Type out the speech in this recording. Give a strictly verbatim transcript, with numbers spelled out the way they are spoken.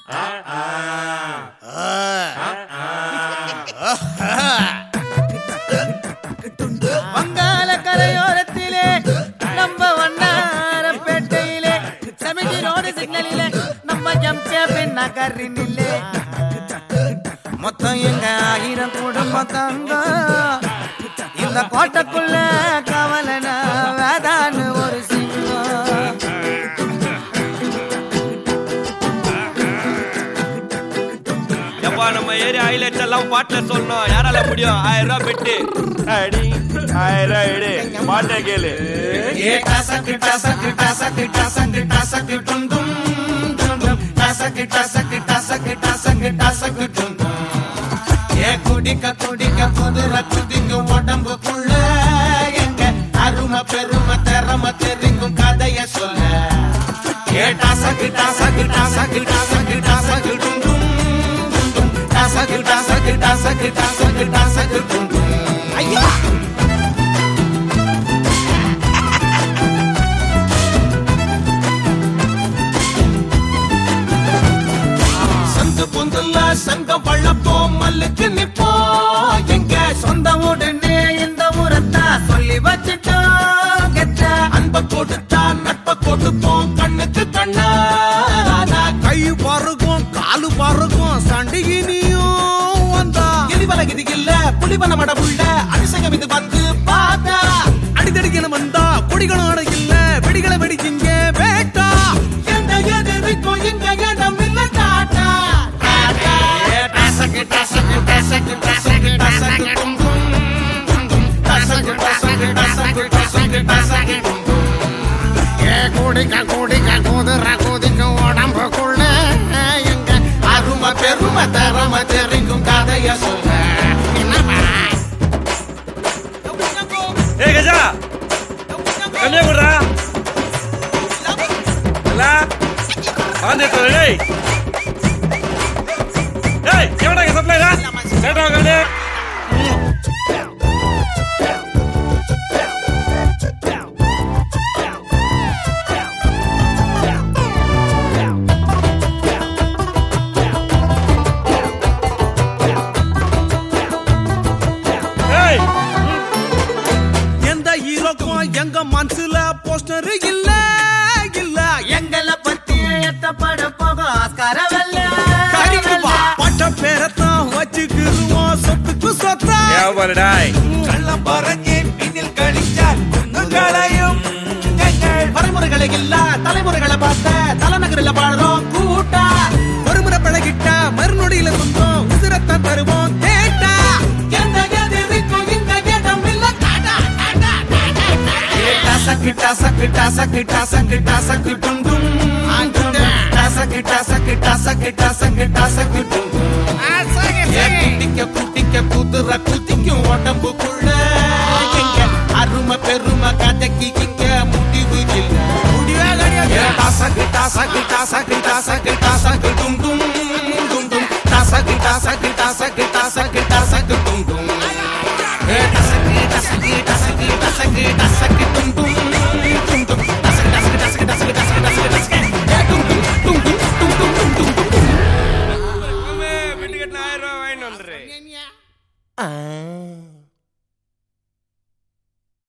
வங்காள கரையோரத்திலே நம்ம வண்ணாரப்பேட்டையிலே சமிதி ரோடு சிக்னலிலே நம்ம ஜம்சேபின் நகரினிலே மொத்தம் எங்க ஆயிரம் குடும்பம் தங்க இந்த கோட்டைக்குள்ள கவலன வேதான்னு ஒரு சிங்கம். நம்ம ஏரியா ஹைலைட்ஸ் எல்லாம் பாட்டுல சொல்லணும். யாரால முடியும்? ஆயிரம் ரூபாய் பெட்டு அடி ஆயிரம் எடு பாட்டை கேளு. குடிக்க குடிக்க குதிரை குதிங்க உடம்புக்குள்ள எங்க அருமை பெருமை திறமை தெரிங்கும் கதைய சொல்ல. கேட்டா சகிட்டா சகிட்டா சகிட்டா சகிட்டா சகிட்டும் சகிட்டா சகிட்டா சகிட்டா சகிட்டா சகிட்டும். ஐயா சங்கு பொந்துல சங்கம் வளப்போம் மல்லுக்கு நிப்போம் எங்க சொந்த உடனே இந்த ஊரத்தா சொல்லி வச்சுட்டோம். கெட்ட அன்ப கொடுத்தா நட்ப கொடுப்போம் கண்ணுக்கு கண்ணா. கை பருகும் காலு பருகும் சண்டிகினியும் வந்தா எலிவலகிது இல்ல புலிவன மடவுள்ள அபிஷேகம் இது வந்து பார்த்தா அடிதடிக்கணும் வந்தா கொடிகளோட இல்ல வெடிகளை வெடிச்சிங்க வேட்டா. எந்த எதிர்க்கும் எங்க இடம் இல்ல டாட்டா குடிக்க குடிக்க குதிரை குதிக்க உடம்புக்குள்ள எங்க அருமை பெருமை தரமை தெரிக்கும் கதைய சொல்ல. ஏ கஜா கம்மியா குடுறா வந்துட்டு டேய் டேய் எவடா சப்ளைடா கேட்டா கண்டே. எங்க மனசுல போஸ்டர் இல்ல இல்ல எங்கள பத்தி எத்தப்பட போக ஆஸ்கார வெல்ல கரிக்குவா பட்ட பேரத்தான் வச்சுக்குவோம் சொத்துக்கு சொத்தா. ஏவரடாய் கள்ள பறங்கி பின்னில் கழிச்சால் குங்குகளையும் எங்கள் பரம்பரைகளை இல்ல தலைமுறைகளை பார்த்த தலைநகரில் பாடுறோம் கூட்டா. ஒரு முறை பழகிட்ட மறுநொடியில சொந்தம் உதிரத்தான் தருவோம் கேட்டா. எந்த எதிர்க்கும் இந்த இடம் இல்ல காட்டா சக்கிட்டா சக்கிட்டா சக்கிட்டா சக்கிட்டா சக்கிட்டும் சக்கிட்டா சக்கிட்டா சக்கிட்டா சக்கிட்டா சக்கிட்டும். குட்டிக்க குட்டிக்க குதிரை குத்திக்கும் உடம்புக்குள்ள எங்க அருமை பெருமை கதைக்கு இங்க முடிவு இல்ல. முடிவே கிடையாது. சக்கிட்டா சக்கிட்டா சக்கிட்டா